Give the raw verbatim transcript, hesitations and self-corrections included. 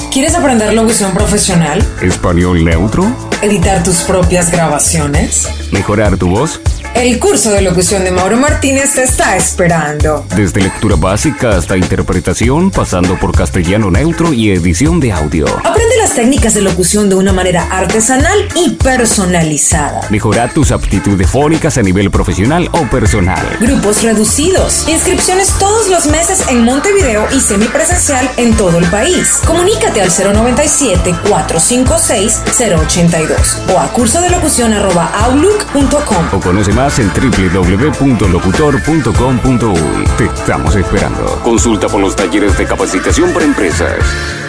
¿Quieres aprender locución profesional? ¿Español neutro? ¿Editar tus propias grabaciones? ¿Mejorar tu voz? El curso de locución de Mauro Martínez te está esperando. Desde lectura básica hasta interpretación, pasando por castellano neutro y edición de audio. Aprende las técnicas de locución de una manera artesanal y personalizada. Mejora tus aptitudes fónicas a nivel profesional o personal. Grupos reducidos. Inscripciones todos los meses en Montevideo y semipresencial en todo el país. Comunícate al cero noventa y siete, cuatrocientos cincuenta y seis, cero ochenta y dos o a curso de locución arroba outlook punto com. O conoce más en doble u doble u doble u punto locutor punto com punto uy. Te estamos esperando. Consulta por los talleres de capacitación para empresas.